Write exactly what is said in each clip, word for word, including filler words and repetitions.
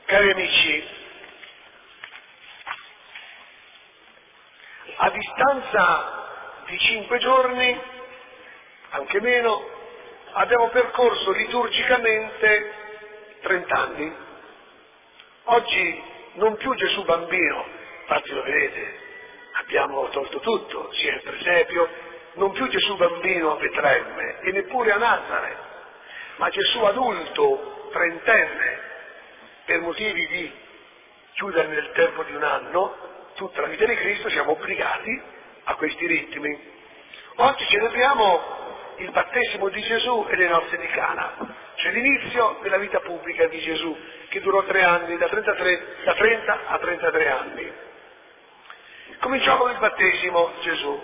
Cari amici, a distanza di cinque giorni, anche meno, abbiamo percorso liturgicamente trent'anni. Oggi non più Gesù bambino, infatti lo vedete, abbiamo tolto tutto, sia il presepio, non più Gesù bambino a Betlemme e neppure a Nazareth, ma Gesù adulto, trentenne, per motivi di chiudere nel tempo di un anno tutta la vita di Cristo, siamo obbligati a questi ritmi. Oggi celebriamo il battesimo di Gesù e le nozze di Cana, cioè l'inizio della vita pubblica di Gesù, che durò tre anni, da, trentatré, da trenta a trentatré anni. Cominciò con il battesimo Gesù,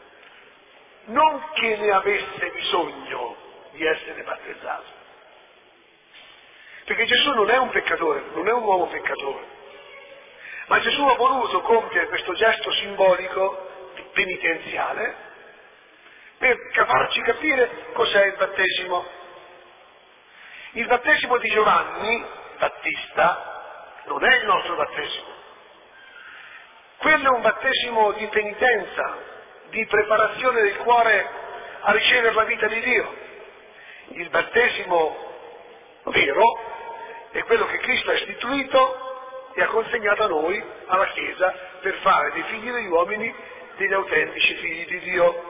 non che ne avesse bisogno di essere battezzato, perché Gesù non è un peccatore, non è un uomo peccatore, ma Gesù ha voluto compiere questo gesto simbolico penitenziale per farci capire cos'è il battesimo. Il battesimo di Giovanni Battista non è il nostro battesimo. Quello è un battesimo di penitenza, di preparazione del cuore a ricevere la vita di Dio. Il battesimo vero è quello che Cristo ha istituito e ha consegnato a noi, alla Chiesa, per fare dei figli degli uomini degli autentici figli di Dio.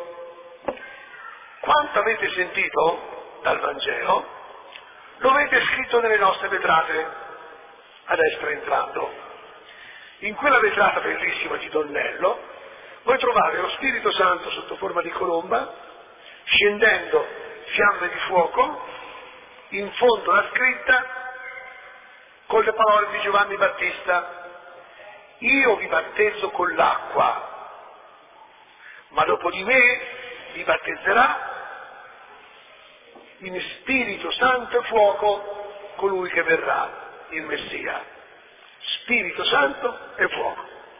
Quanto avete sentito dal Vangelo, lo avete scritto nelle nostre vetrate, a destra entrando. In quella vetrata bellissima di Donnello, voi trovate lo Spirito Santo sotto forma di colomba, scendendo fiamme di fuoco, in fondo la scritta con le parole di Giovanni Battista: io vi battezzo con l'acqua, ma dopo di me vi battezzerà in Spirito Santo e fuoco colui che verrà, il Messia. Spirito Santo e fuoco.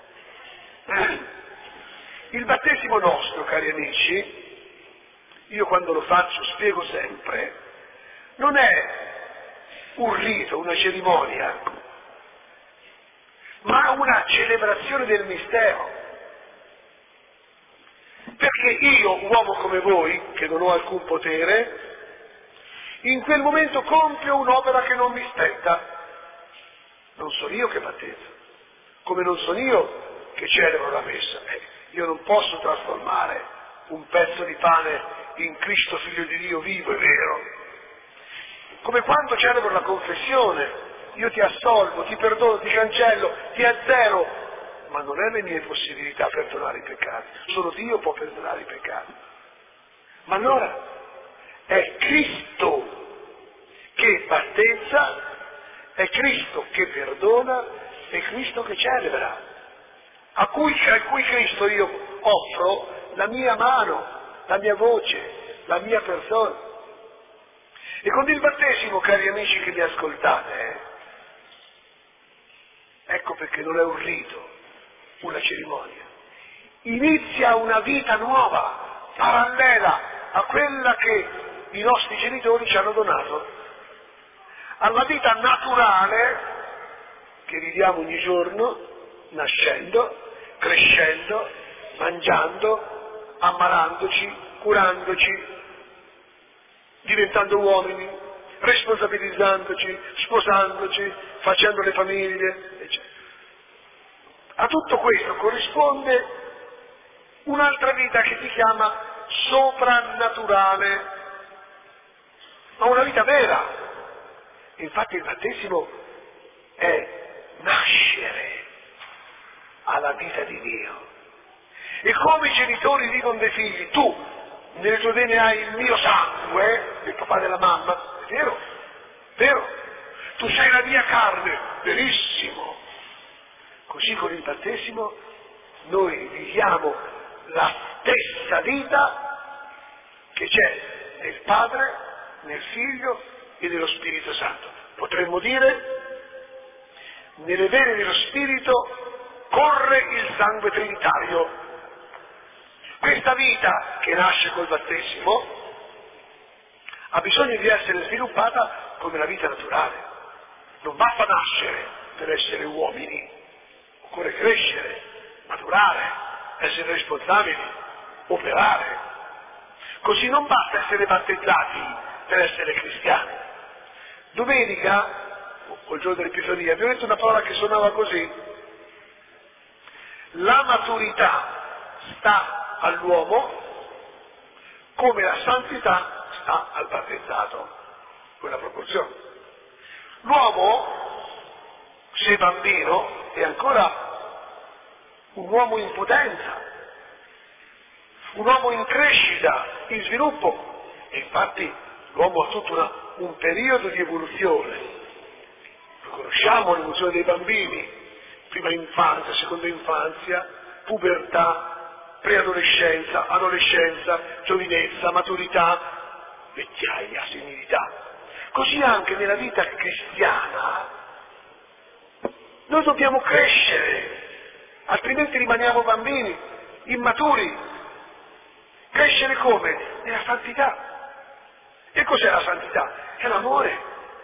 Il battesimo nostro, cari amici, io quando lo faccio spiego sempre, non è un rito, una cerimonia, ma una celebrazione del mistero. Perché io, uomo come voi, che non ho alcun potere, in quel momento compio un'opera che non mi spetta. Non sono io che battezzo, come non sono io che celebro la messa. Eh, io non posso trasformare un pezzo di pane in Cristo figlio di Dio vivo e vero. Come quando celebro la confessione, io ti assolvo, ti perdono, ti cancello, ti azzero, ma non è le mie possibilità perdonare i peccati, solo Dio può perdonare i peccati. Ma allora è Cristo che battezza, è Cristo che perdona, è Cristo che celebra, a cui, a cui Cristo io offro la mia mano, la mia voce, la mia persona. E con il battesimo, cari amici che mi ascoltate, eh, ecco perché non è un rito, una cerimonia, inizia una vita nuova, parallela a quella che i nostri genitori ci hanno donato, alla vita naturale che viviamo ogni giorno, nascendo, crescendo, mangiando, ammalandoci, curandoci, diventando uomini, responsabilizzandoci, sposandoci, facendo le famiglie, eccetera. A tutto questo corrisponde un'altra vita che si chiama soprannaturale, ma una vita vera. Infatti il battesimo è nascere alla vita di Dio. E come i genitori dicono dei figli: tu nelle tue vene hai il mio sangue, il papà della mamma, è vero, vero, tu sei la mia carne, verissimo. Così con il battesimo noi viviamo la stessa vita che c'è nel Padre, nel Figlio e nello Spirito Santo. Potremmo dire: nelle vene dello Spirito corre il sangue trinitario. Questa vita che nasce col battesimo ha bisogno di essere sviluppata come la vita naturale. Non basta nascere, per essere uomini, occorre crescere, maturare, essere responsabili, operare. Così non basta essere battezzati per essere cristiani. Domenica, o il giorno dell'Epifania, abbiamo detto una parola che suonava così: la maturità sta all'uomo come la santità sta al battezzato, quella proporzione. L'uomo, se bambino, è ancora un uomo in potenza, un uomo in crescita, in sviluppo, e infatti l'uomo ha tutto una, un periodo di evoluzione. Lo conosciamo l'evoluzione dei bambini: prima infanzia, seconda infanzia, pubertà, preadolescenza, adolescenza, giovinezza, maturità, vecchiaia, senilità. Così anche nella vita cristiana noi dobbiamo crescere, altrimenti rimaniamo bambini, immaturi. Crescere come? Nella santità. E cos'è la santità? È l'amore.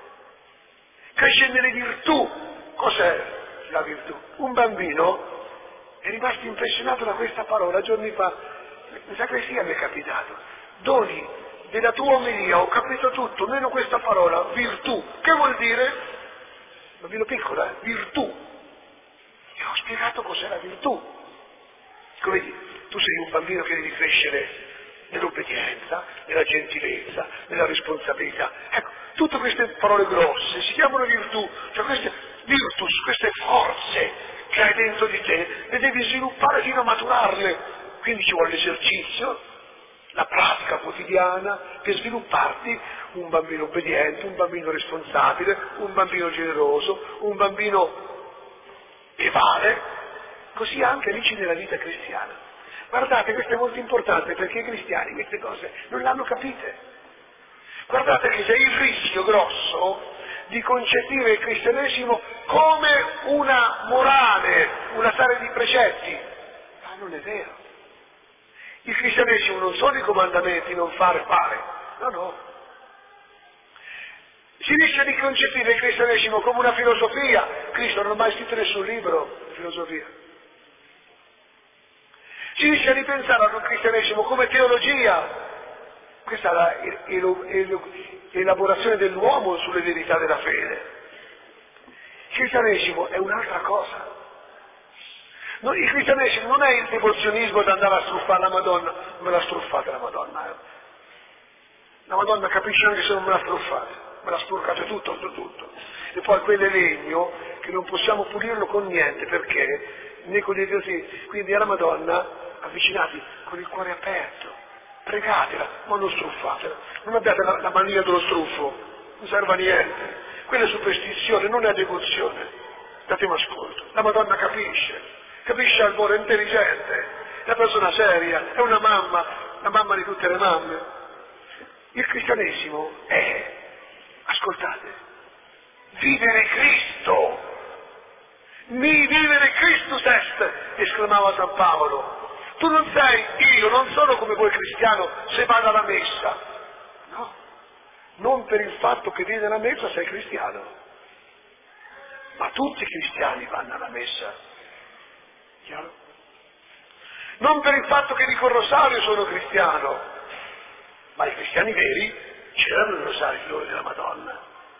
Crescere nelle virtù. Cos'è la virtù? Un bambino è rimasto impressionato da questa parola giorni fa, in sacrestia mi è capitato: Doni, della tua omelia ho capito tutto, meno questa parola, virtù. Che vuol dire? Bambino piccolo, eh? Virtù. E ho spiegato cos'è la virtù. Come dire, tu sei un bambino che devi crescere nell'obbedienza, nella gentilezza, nella responsabilità. Ecco, tutte queste parole grosse si chiamano virtù, cioè queste virtus, queste forze che hai dentro di te, le devi sviluppare fino a maturarle. Quindi ci vuole l'esercizio, la pratica quotidiana per svilupparti un bambino obbediente, un bambino responsabile, un bambino generoso, un bambino che vale. Così anche amici nella vita cristiana. Guardate, questo è molto importante perché i cristiani queste cose non le hanno capite. Guardate che c'è il rischio grosso di concepire il cristianesimo come una morale, una serie di precetti. Ma non è vero. Il cristianesimo non sono i comandamenti, non fare, fare. No, no. Si rischia di concepire il cristianesimo come una filosofia. Cristo non ha mai scritto nessun libro di filosofia. Si rischia di pensare ad un cristianesimo come teologia. Questa è l'elaborazione dell'uomo sulle verità della fede. Il cristianesimo è un'altra cosa. No, il cristianesimo non è il devozionismo da andare a struffare la Madonna. Me la struffate la Madonna. Eh. La Madonna capisce anche se non me la struffate. Me la spurcate tutto, tutto, tutto. E poi quel legno che non possiamo pulirlo con niente, perché né con gli esorcismi. Quindi alla Madonna avvicinati con il cuore aperto, pregatela, ma non struffatela. Non abbiate la, la mania dello struffo, non serve a niente. Quella è superstizione, non è devozione. Datemi ascolto. La Madonna capisce, capisce al cuore, è intelligente, è una persona seria, è una mamma, la mamma di tutte le mamme. Il cristianesimo è, ascoltate, vivere Cristo. Mi vivere Christus est, esclamava San Paolo. Tu non sei, io non sono come voi cristiano se vado alla messa. No, non per il fatto che vieni alla messa sei cristiano. Ma tutti i cristiani vanno alla messa. Chiaro? Non per il fatto che dico il rosario sono cristiano. Ma i cristiani veri celebrano il rosario in loro della Madonna.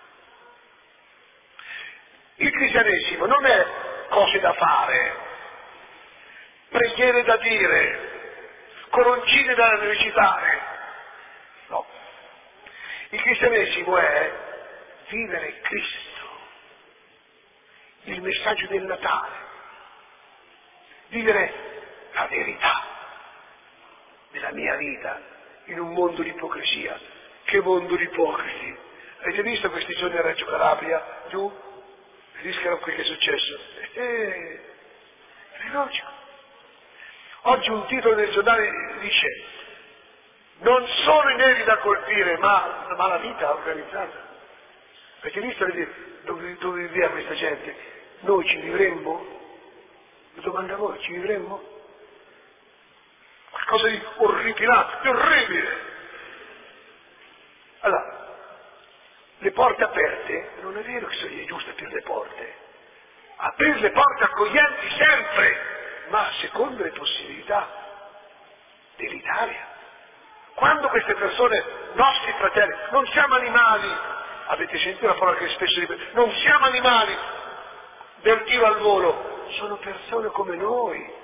Il cristianesimo non è cose da fare, preghiere da dire, coroncine da recitare. No. Il cristianesimo è vivere Cristo, il messaggio del Natale, vivere la verità della mia vita in un mondo di ipocrisia. Che mondo di ipocrisi! Avete visto questi giorni a Reggio Calabria, giù? Capiscono qui che è successo? Eh, è logico. Oggi un titolo del giornale dice: non sono i neri da colpire, ma la malavita organizzata. Avete visto dove, dove viveva questa gente? Noi ci vivremmo? Lo domanda a voi, ci vivremmo? Qualcosa di orripilante, di orribile. Allora, le porte aperte, non è vero che sono giuste per le porte, aprire le porte accoglienti sempre, ma secondo le possibilità dell'Italia. Quando queste persone, nostri fratelli, non siamo animali, avete sentito la parola che spesso ripeto, non siamo animali del tiro al volo, sono persone come noi,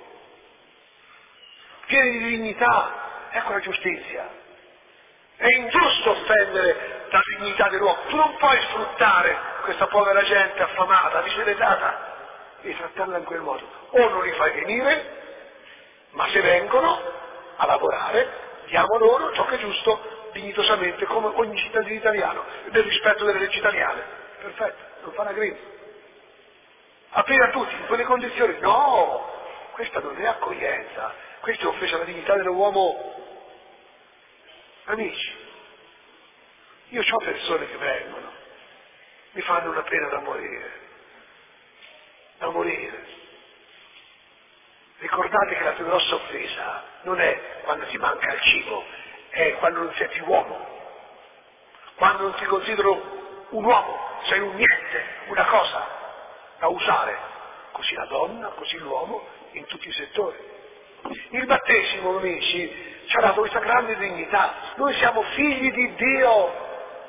pieni di dignità. Ecco la giustizia. È ingiusto offendere la dignità dell'uomo. Tu non puoi sfruttare questa povera gente affamata, diseredata, e trattarla in quel modo. O non li fai venire, ma se vengono a lavorare, diamo loro ciò che è giusto, dignitosamente, come ogni cittadino italiano, nel rispetto delle leggi italiane. Perfetto, non fa una grida. Aprire a tutti in quelle condizioni? No! Questa non è accoglienza, questa è offesa alla dignità dell'uomo. Amici, io ho persone che vengono, mi fanno una pena da morire, da morire. Ricordate che la più grossa offesa non è quando ti manca il cibo, è quando non sei più uomo, quando non ti considero un uomo, sei un niente, una cosa da usare, così la donna, così l'uomo, in tutti i settori. Il battesimo, amici, ci ha dato questa grande dignità. Noi siamo figli di Dio.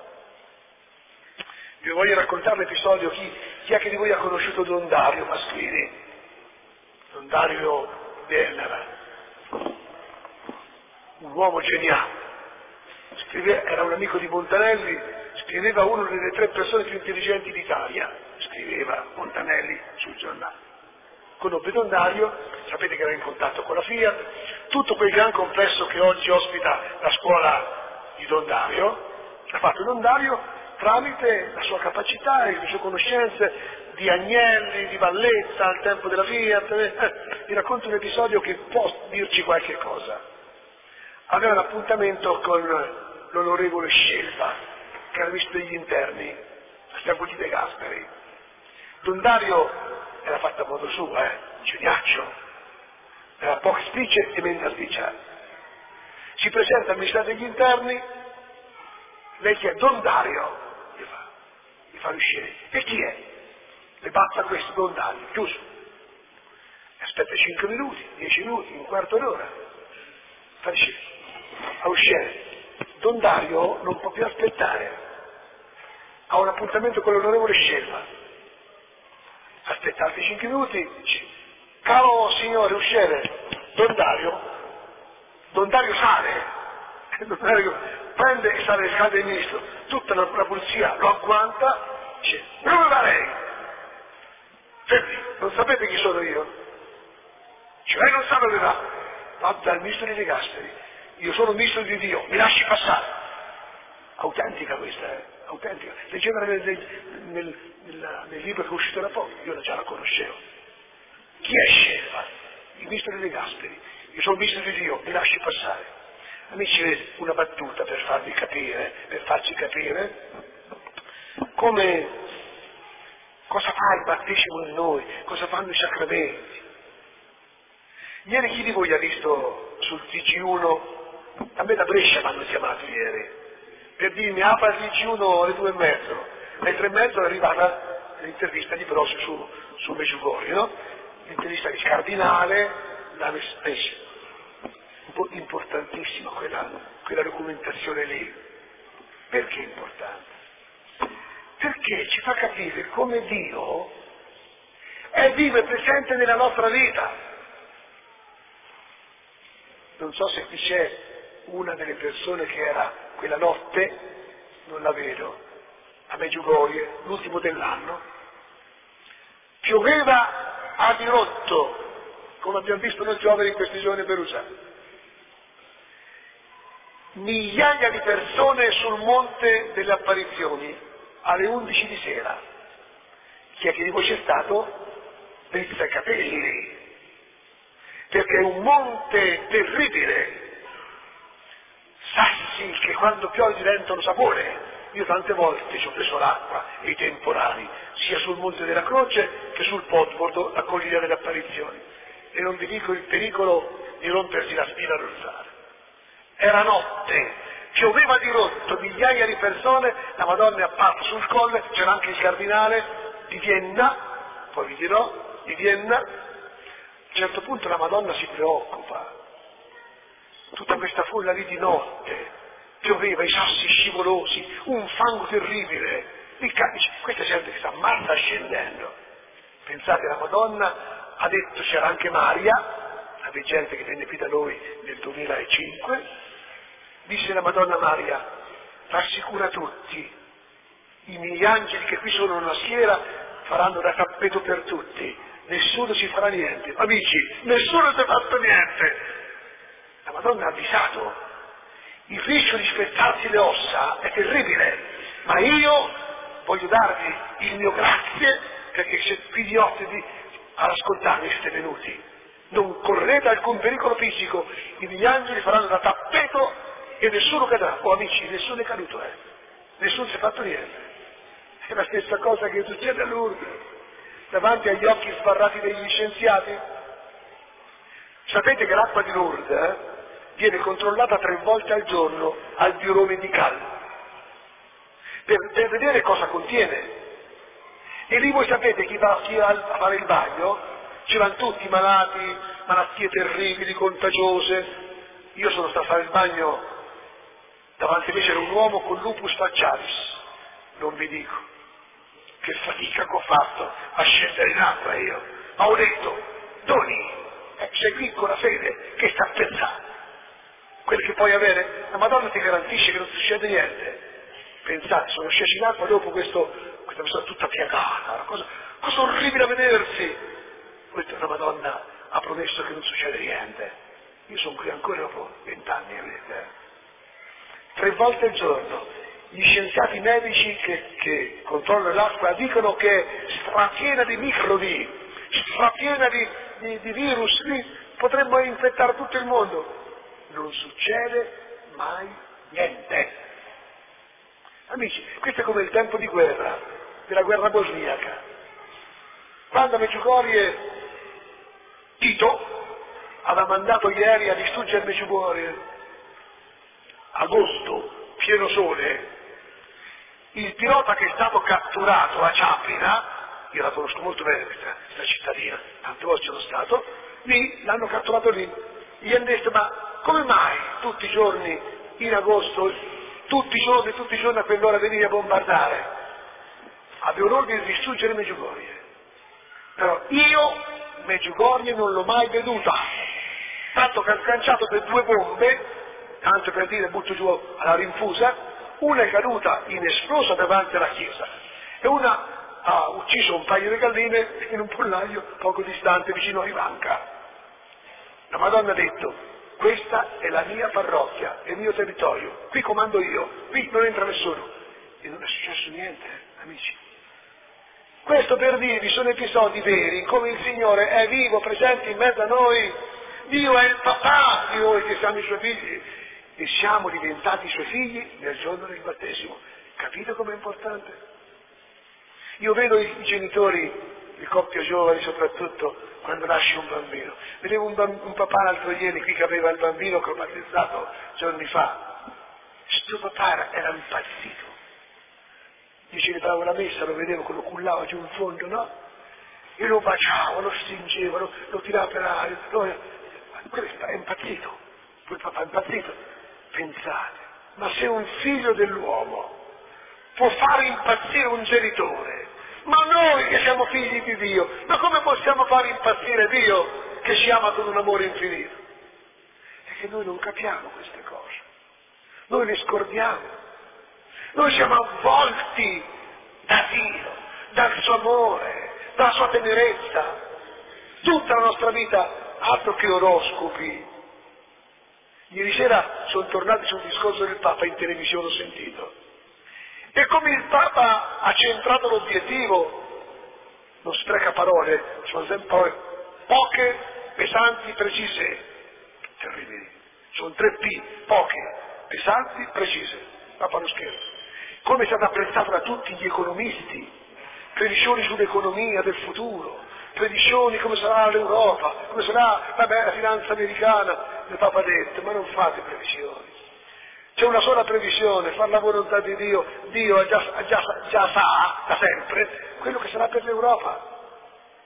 Vi voglio raccontare l'episodio, chi, chi è che di voi ha conosciuto Don Dario Pasquini? Don Dario Bellera, un uomo geniale. Scrive, era un amico di Montanelli, scriveva una delle tre persone più intelligenti d'Italia, scriveva Montanelli sul giornale. Conobbe Don Dario, sapete che era in contatto con la Fiat, tutto quel gran complesso che oggi ospita la scuola di Don Dario, ha fatto Don Dario tramite la sua capacità e le sue conoscenze di Agnelli, di Valletta, al tempo della Fiat. Eh, vi racconto un episodio che può dirci qualche cosa. Aveva un appuntamento con l'onorevole Scelba, che era ministro degli interni, a Stiaguti De Gasperi. Don Dario era fatta a modo suo, eh, geniaccio, era poche spicce e mezza spiccia. Si presenta al Ministero degli Interni, lei chiede Don Dario, gli fa, gli fa uscire. E chi è? Le basta questo Don Dario, chiuso. Aspetta cinque minuti, dieci minuti, un quarto d'ora, fa uscire. A uscire. Don Dario non può più aspettare, ha un appuntamento con l'onorevole Scelba. Aspetta altri cinque minuti, dice, caro signore, usciere, Don Dario, Don Dario sale, Don Dario prende e sale le scale del ministro, tutta la, la polizia lo agguanta, dice, dove va lei? Fermi, non sapete chi sono io? Cioè lei non sa dove va, va dal ministro di De Gasperi, io sono ministro di Dio, mi lasci passare. Autentica questa, eh? Autentica. Leggeva nel, nel, nel, nel libro che è uscito da poco, io già la conoscevo. Chi è Scelba? Il ministro De Gasperi. Io sono ministro di Dio, mi lasci passare. Amici, una battuta per farvi capire, per farci capire come, cosa fa il battesimo in noi, cosa fanno i sacramenti. Ieri chi di voi ha visto sul T G uno? A me da Brescia mi hanno chiamato ieri per dirmi apra il T G uno alle due e mezzo, alle tre e mezzo è arrivata l'intervista di Brosi su, su Meggiugorje, no? L'intervista di Cardinale, la Specie, importantissima quella, quella documentazione lì. Perché è importante? Perché ci fa capire come Dio è vivo e presente nella nostra vita. Non so se qui c'è una delle persone che era quella notte, non la vedo, a Meggiugorje, l'ultimo dell'anno, pioveva a dirotto, come abbiamo visto noi giovani in questi giorni a Perugia. Migliaia di persone sul Monte delle Apparizioni alle undici di sera. Chi è che di voi c'è stato? Drizza i capelli, perché è un monte terribile, sassi che quando piove diventano sapone. Io tante volte ci ho preso l'acqua e i temporali, sia sul Monte della Croce che sul Podbordo, la collina delle Apparizioni, e non vi dico il pericolo di rompersi la spina dorsale. Era notte, pioveva di rotto, migliaia di persone, la Madonna è apparsa sul colle, c'era anche il cardinale di Vienna, poi vi dirò, di Vienna. A un certo punto la Madonna si preoccupa, tutta questa folla lì di notte, pioveva, i sassi scivolosi, un fango terribile, il camice, questa gente che sta ammazza scendendo. Pensate, la Madonna ha detto, c'era anche Maria, la veggente che venne qui da noi nel duemilacinque, disse la Madonna Maria, rassicura tutti, i miei angeli che qui sono nella schiera faranno da tappeto per tutti, nessuno ci farà niente. Amici, nessuno si è fatto niente. La Madonna ha avvisato, il rischio di spezzarsi le ossa è terribile, ma io voglio darvi il mio grazie perché siete qui di ospiti ad ascoltarmi, siete venuti. Non correte alcun pericolo fisico, i miei angeli faranno da tappeto e nessuno cadrà. Oh amici, nessuno è caduto, eh. Nessuno si è fatto niente. È la stessa cosa che succede a Lourdes, davanti agli occhi sbarrati degli scienziati. Sapete che l'acqua di Lourdes eh, viene controllata tre volte al giorno al Bureau Médical per, per vedere cosa contiene. E lì voi sapete chi va, chi va a fare il bagno, ci vanno tutti malati, malattie terribili, contagiose. Io sono stato a fare il bagno, davanti a me c'era un uomo con lupus facialis, non vi dico che fatica che ho fatto a scendere in acqua io, ma ho detto, Doni, eh, sei qui con la fede, che sta a pensare? Quel che puoi avere, la Madonna ti garantisce che non succede niente. Pensate, sono sceso in acqua dopo questo, questa persona tutta piegata, una cosa, cosa orribile a vedersi. Ho detto, la Madonna ha promesso che non succede niente. Io sono qui ancora dopo vent'anni, vedete. Tre volte al giorno. Gli scienziati medici che, che controllano l'acqua dicono che è strapiena di microbi, strapiena di, di, di virus, lì potremmo infettare tutto il mondo. Non succede mai niente. Amici, questo è come il tempo di guerra, della guerra bosniaca. Quando a Medjugorje Tito aveva mandato gli aerei a distruggere Medjugorje, agosto, pieno sole, il pilota che è stato catturato a Ciapina, io la conosco molto bene questa, questa cittadina, tante volte sono stato, lì l'hanno catturato lì. Gli hanno detto, ma come mai tutti i giorni in agosto, tutti i giorni, tutti i giorni a quell'ora venivi a bombardare? Avevo l'ordine di distruggere Medjugorje. Però io Medjugorje non l'ho mai veduta, tanto che ho sganciato per due bombe, tanto per dire butto giù alla rinfusa, una è caduta inesplosa davanti alla chiesa e una ha ucciso un paio di galline in un pollaio poco distante vicino a Ivanka. La Madonna ha detto, questa è la mia parrocchia, è il mio territorio, qui comando io, qui non entra nessuno. E non è successo niente, amici. Questo per dirvi sono episodi veri, come il Signore è vivo, presente in mezzo a noi. Dio è il papà di noi che siamo i suoi figli e siamo diventati i suoi figli nel giorno del battesimo. Capite com'è importante? Io vedo i genitori, le coppie giovani soprattutto, quando nasce un bambino. Vedevo un, bamb- un papà l'altro ieri qui che aveva il bambino che ho battezzato giorni fa. Sto papà era, era impazzito. Io celebravo la messa, lo vedevo che lo cullava giù in fondo, no? E lo baciava, lo stringeva, lo, lo tirava per aria. Lo... Questo è impazzito. Poi il papà è impazzito. Pensate, ma se un figlio dell'uomo può fare impazzire un genitore, ma noi che siamo figli di Dio, ma come possiamo fare impazzire Dio che ci ama con un amore infinito? È che noi non capiamo queste cose, noi le scordiamo, noi siamo avvolti da Dio, dal suo amore, dalla sua tenerezza, tutta la nostra vita, altro che oroscopi. Ieri sera sono tornati sul discorso del Papa in televisione, ho sentito. E come il Papa ha centrato l'obiettivo, non spreca parole, sono sempre parole poche, pesanti, precise. Terribili. Sono tre P, poche, pesanti, precise. Papa non scherza. Come è stato apprezzato da tutti gli economisti, previsioni sull'economia del futuro, previsioni come sarà l'Europa, come sarà vabbè, la finanza americana. Il Papa ha detto, ma non fate previsioni. C'è una sola previsione, fare la volontà di Dio. Dio già, già, già sa, da sempre, quello che sarà per l'Europa.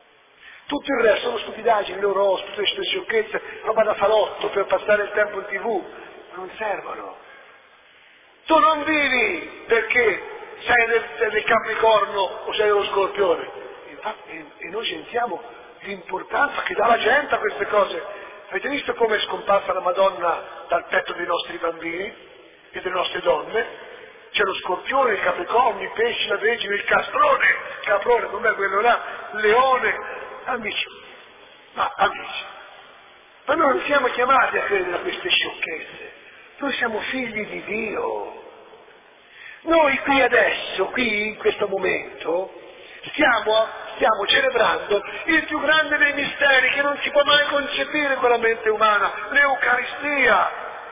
Tutto il resto sono stupidaggini, loro tutte queste sciocchezze, roba da salotto per passare il tempo in tv, non servono. Tu non vivi perché sei del, del Capricorno o sei dello Scorpione. Infatti, e, e noi sentiamo l'importanza che dà la gente a queste cose. Avete visto come è scomparsa la Madonna dal petto dei nostri bambini e delle nostre donne? C'è lo Scorpione, il Capricorno, i pesci, la Vergine, il castrone, caprone, com'è quello là, leone, amici, ma amici. Ma noi non siamo chiamati a credere a queste sciocchezze, noi siamo figli di Dio. Noi qui adesso, qui in questo momento, stiamo, stiamo celebrando il più grande dei misteri che non si può mai concepire con la mente umana, l'Eucaristia.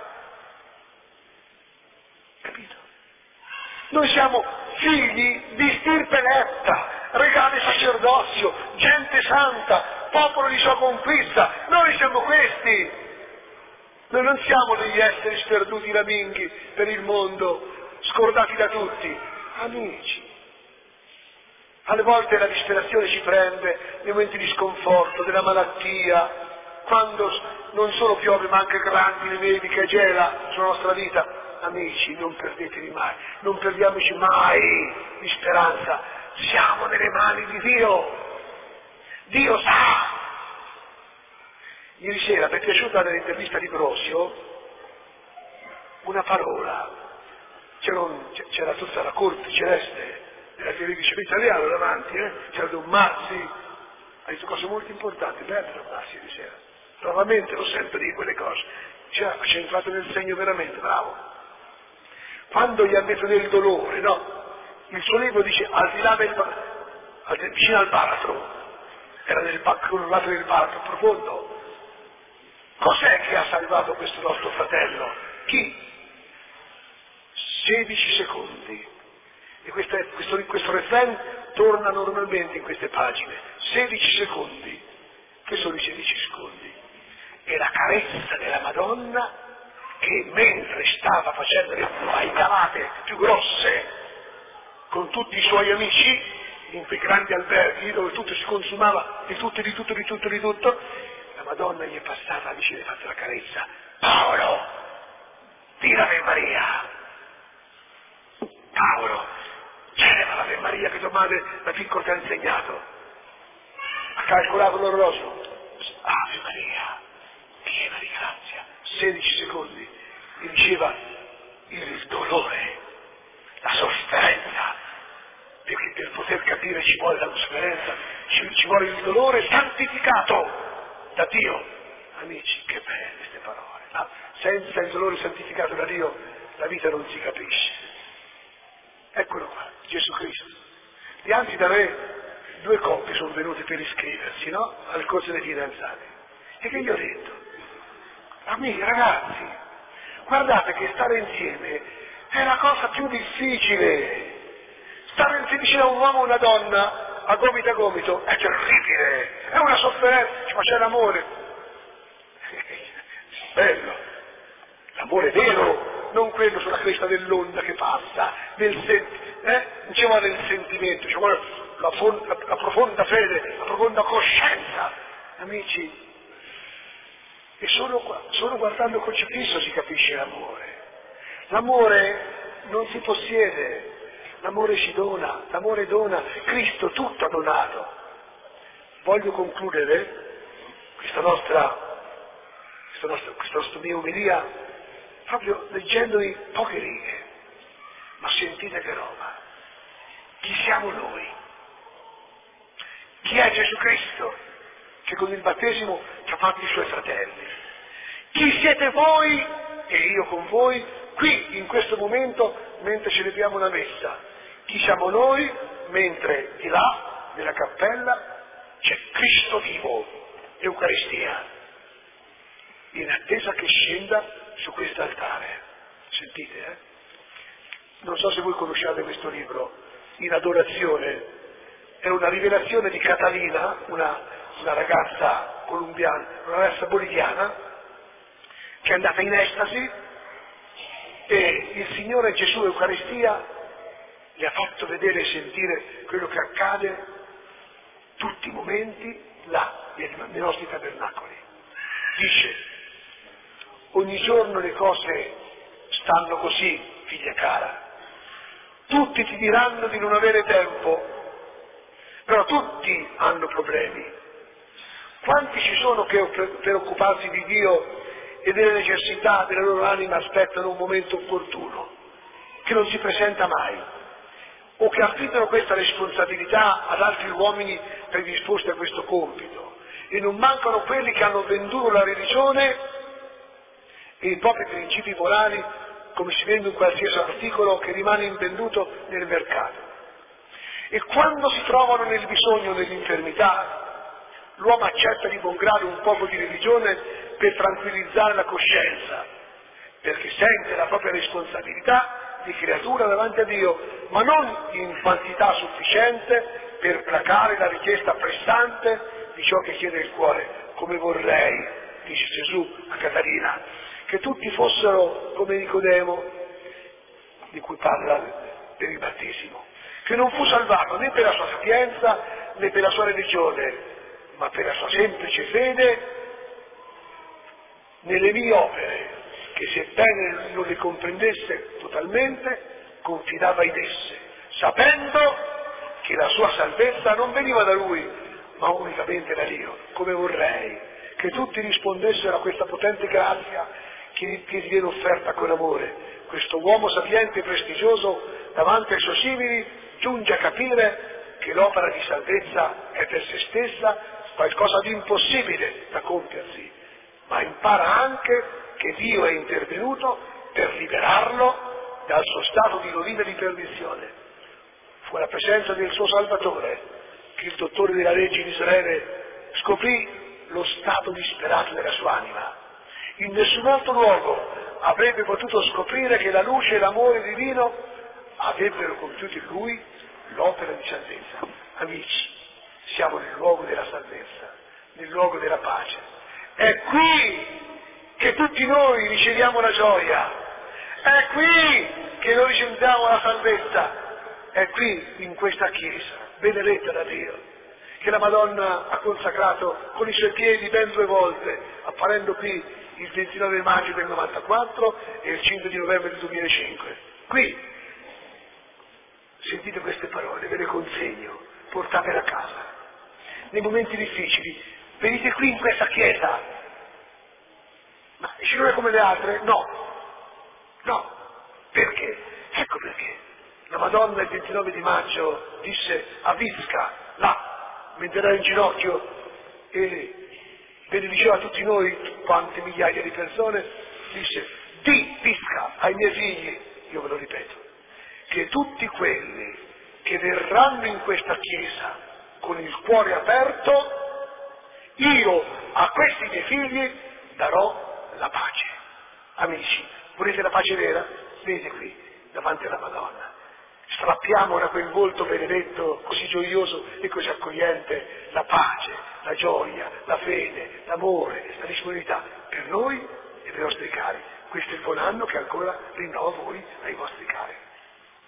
Capito? Noi siamo figli di stirpe eletta, regale sacerdozio, gente santa, popolo di sua conquista. Noi siamo questi. Noi non siamo degli esseri sperduti laminghi per il mondo, scordati da tutti. Amici. Alle volte la disperazione ci prende, nei momenti di sconforto, della malattia, quando non solo piove ma anche grandine, nevica e gela sulla nostra vita. Amici, non perdetevi mai, non perdiamoci mai di speranza, siamo nelle mani di Dio, Dio sa. Ieri sera mi è piaciuta nell'intervista di Brosio una parola, c'era, un, c'era tutta la corte celeste della televisione italiana davanti, eh? C'era Don Mazzi, ha detto cose molto importanti, belle Don Mazzi ieri sera, bravamente lo sento di quelle cose, cioè, ha centrato nel segno veramente, bravo. Quando gli ha detto del dolore, no? Il suo libro dice al di là del al, vicino al baratro, era nel con lato del baratro profondo. Cos'è che ha salvato questo nostro fratello? Chi? sedici secondi. E questo, questo, questo refrain torna normalmente in queste pagine. sedici secondi. Che sono i sedici secondi? E la carezza della Madonna che mentre stava facendo le maialate più grosse con tutti i suoi amici in quei grandi alberghi dove tutto si consumava di tutto, di tutto, di tutto, di tutto, la Madonna gli è passata vicino e ha fatto la carezza. Paolo, di l'Ave Maria. Paolo, celebra l'Ave Maria che tua madre da piccolo ti ha insegnato. Ha calcolato l'orologio. Ave Maria, piena di grazia. sedici secondi e diceva il dolore, la sofferenza, perché per poter capire ci vuole la sofferenza, ci, ci vuole il dolore santificato da Dio. Amici, che belle queste parole, no? Senza il dolore santificato da Dio la vita non si capisce. Eccolo qua, Gesù Cristo. Dianzi da me due coppie sono venute per iscriversi, no? Al corso dei fidanzati. E che gli ho detto? Amici, ragazzi, guardate che stare insieme è la cosa più difficile. Stare insieme vicino a un uomo o una donna, a gomito a gomito, è terribile, è una sofferenza, ma c'è l'amore. Bello, l'amore vero, non quello sulla cresta dell'onda che passa, del sen- eh? non ci vuole il sentimento, ci vuole la, fon- la, la profonda fede, la profonda coscienza. Amici, e solo, solo guardando il crocifisso si capisce l'amore. L'amore non si possiede, l'amore si dona, l'amore dona, Cristo tutto ha donato. Voglio concludere questa nostra, questa nostra, questa nostra mia omelia proprio leggendovi poche righe, ma sentite che roba. Chi siamo noi? Chi è Gesù Cristo che con il battesimo ci ha fatti i suoi fratelli? Chi siete voi e io con voi qui in questo momento mentre celebriamo la messa? Chi siamo noi mentre di là nella cappella c'è Cristo vivo, Eucaristia, in attesa che scenda su questo altare. Sentite, eh? Non so se voi conosciate questo libro, In adorazione. È una rivelazione di Catalina, una, una ragazza colombiana, una ragazza boliviana, che è andata in estasi e il Signore Gesù Eucaristia le ha fatto vedere e sentire quello che accade tutti i momenti là, nei, nei nostri tabernacoli. Dice, ogni giorno le cose stanno così, figlia cara. Tutti ti diranno di non avere tempo, però tutti hanno problemi. Quanti ci sono che per occuparsi di Dio e delle necessità della loro anima aspettano un momento opportuno, che non si presenta mai, o che affidano questa responsabilità ad altri uomini predisposti a questo compito, e non mancano quelli che hanno venduto la religione e i propri principi morali, come si vende in qualsiasi articolo che rimane invenduto nel mercato. E quando si trovano nel bisogno, nell'infermità, l'uomo accetta di buon grado un poco di religione per tranquillizzare la coscienza, perché sente la propria responsabilità di creatura davanti a Dio, ma non in quantità sufficiente per placare la richiesta pressante di ciò che chiede il cuore, come vorrei, dice Gesù a Catarina, che tutti fossero come Nicodemo, di cui parla per il battesimo, che non fu salvato né per la sua sapienza né per la sua religione, ma per la sua semplice fede nelle mie opere, che sebbene non le comprendesse totalmente, confidava in esse, sapendo che la sua salvezza non veniva da lui, ma unicamente da Dio. Come vorrei che tutti rispondessero a questa potente grazia che, che gli viene offerta con amore. Questo uomo sapiente e prestigioso, davanti ai suoi simili, giunge a capire che l'opera di salvezza è per se stessa qualcosa di impossibile da compiersi, ma impara anche che Dio è intervenuto per liberarlo dal suo stato di rovina e di perdizione. Fu la presenza del suo Salvatore che il dottore della legge di Israele scoprì lo stato disperato della sua anima. In nessun altro luogo avrebbe potuto scoprire che la luce e l'amore divino avrebbero compiuto in lui l'opera di salvezza. Amici, siamo nel luogo della salvezza, nel luogo della pace. È qui che tutti noi riceviamo la gioia, è qui che noi riceviamo la salvezza, è qui in questa chiesa, benedetta da Dio, che la Madonna ha consacrato con i suoi piedi ben due volte, apparendo qui il ventinove maggio del novantaquattro e il cinque di novembre del duemilacinque. Qui, sentite queste parole, ve le consegno, portatele a casa. Nei momenti difficili, venite qui in questa chiesa. Ma dice non è come le altre? No, no. Perché? Ecco perché. La Madonna il ventinove di maggio disse a Visca, là, mentre era in ginocchio e benediceva a tutti noi, quante migliaia di persone, disse, di Visca ai miei figli, io ve lo ripeto, che tutti quelli che verranno in questa chiesa con il cuore aperto, io a questi miei figli darò la pace. Amici, volete la pace vera? Venite qui, davanti alla Madonna. Strappiamo da quel volto benedetto, così gioioso e così accogliente, la pace, la gioia, la fede, l'amore, la disponibilità per noi e per i nostri cari. Questo è il buon anno che ancora rinnova a voi, ai vostri cari.